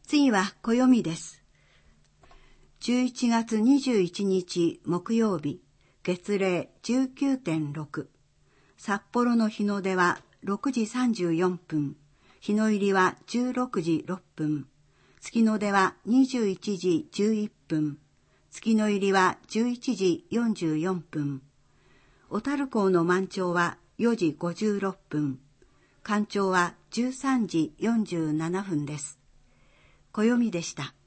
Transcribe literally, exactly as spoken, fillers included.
次は暦です。じゅういちがつにじゅういちにち木曜日、月齢 じゅうきゅうてんろく。札幌の日の出はろくじさんじゅうよんぷん、日の入りはじゅうろくじろっぷん、月の出はにじゅういちじじゅういっぷん、月の入りはじゅういちじよんじゅうよんぷん、小樽港の満潮はよじごじゅうろっぷん、干潮はじゅうさんじよんじゅうななふんです。暦でした。